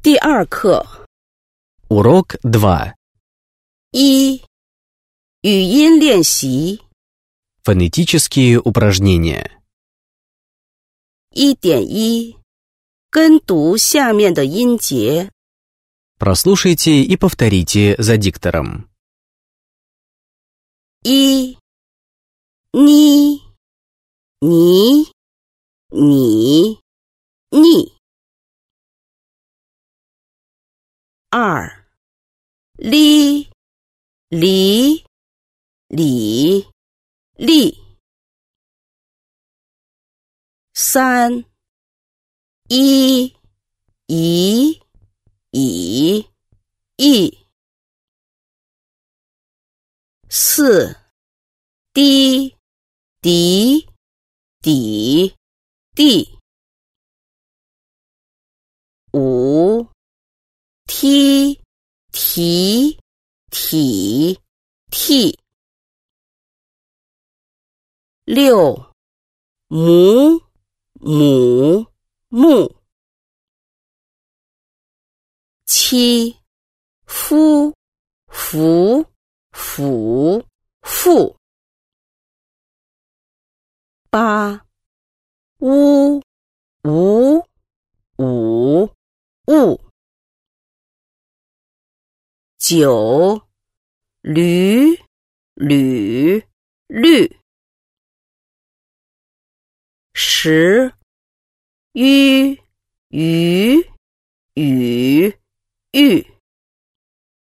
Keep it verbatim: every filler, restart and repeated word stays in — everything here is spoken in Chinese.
第二课 Урок два. 一语音练习 Фонетические упражнения. 一点一跟读下面的音节 Прослушайте и повторите за диктором. 一你你你你二哩哩哩哩三一一一一四滴滴滴滴五踢提体替六母母木七夫福福父八乌无五物九驴吕绿十鱼鱼雨玉